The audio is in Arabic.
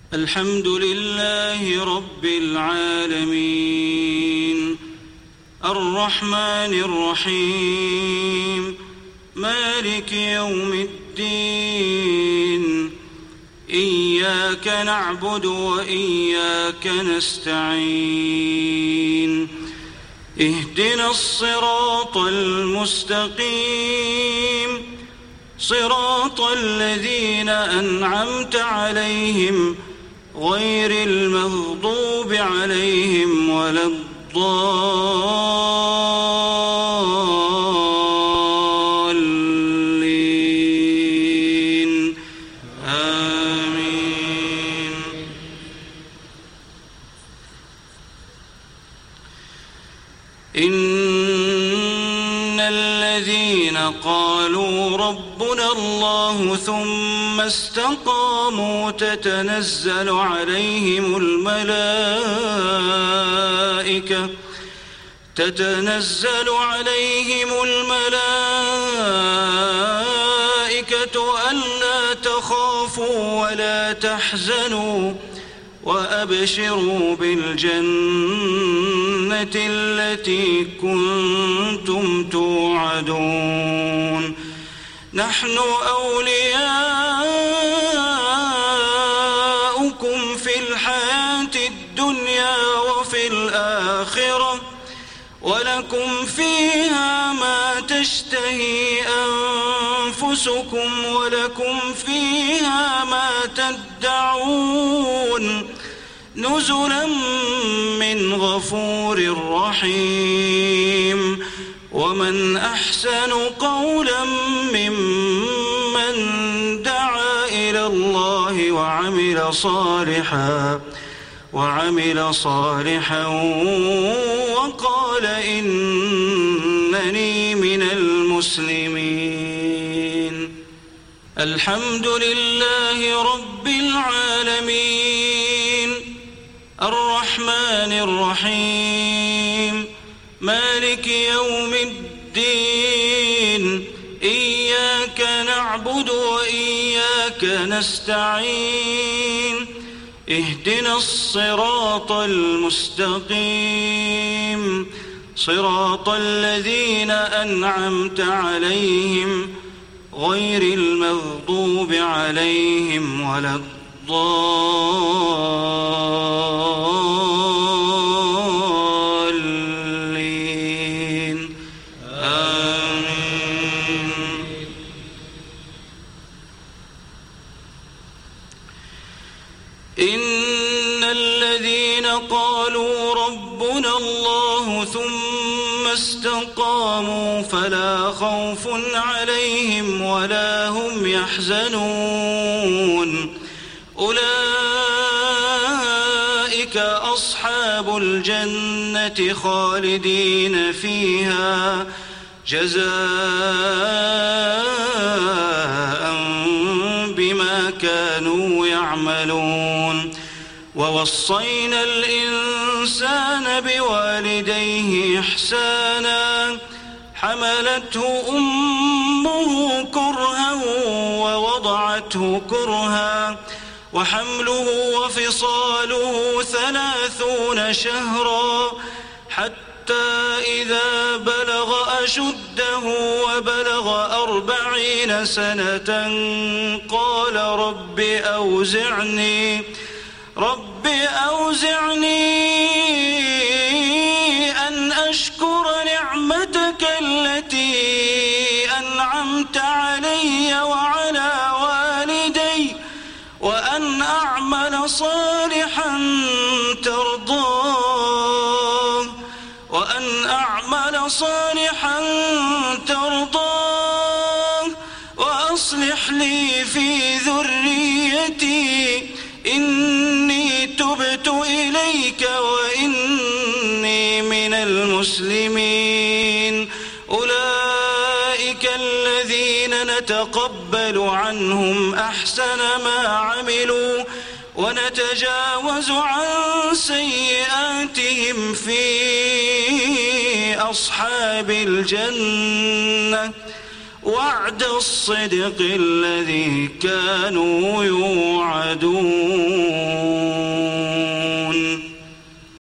الحمد لله رب العالمين الرحمن الرحيم مالك يوم الدين إياك نعبد وإياك نستعين اهدنا الصراط المستقيم صراط الذين أنعمت عليهم غير المغضوب عليهم ولا الضالين آمين. إن الذين قالوا ربنا الله ثم استقاموا تتنزل عليهم الملائكة ألا تخافوا ولا تحزنوا وأبشروا بالجنة التي كنتم توعدون نحن أولياؤكم في الحياة الدنيا وفي الآخرة ولكم فيها ما تشتهي أنفسكم ولكم فيها ما تدعون نزلا من غفور رحيم. ومن أحسن قولا ممن دعا إلى الله وعمل صالحا وقال إنني من المسلمين. الحمد لله رب العالمين الرحمن الرحيم مالك يوم الدين إياك نعبد وإياك نستعين اهدنا الصراط المستقيم صراط الذين أنعمت عليهم غير المغضوب عليهم ولا الضالين آمين. إن الذين قالوا ربنا الله ثم استقاموا فلا خوف عليهم ولا هم يحزنون أولئك أصحاب الجنة خالدين فيها جزاء بما كانوا يعملون. ووصينا الإنسان بوالديه إحسانا حملته أمه كرها ووضعته كرها وحمله وفصاله 30 شهرا حتى إذا بلغ أشده وبلغ 40 سنة قال رب أوزعني أن أشكر نعمتك التي أنعمت علي وعلى والدي وأن أعمل صالحا ترضاه وأصلح لي في ذريتي إني تبت إليك وإني من المسلمين. أولئك الذين نتقبل عنهم أحسن ما عملوا ونتجاوز عن سيئاتهم في أصحاب الجنة وعد الصدق الذي كانوا يوعدون.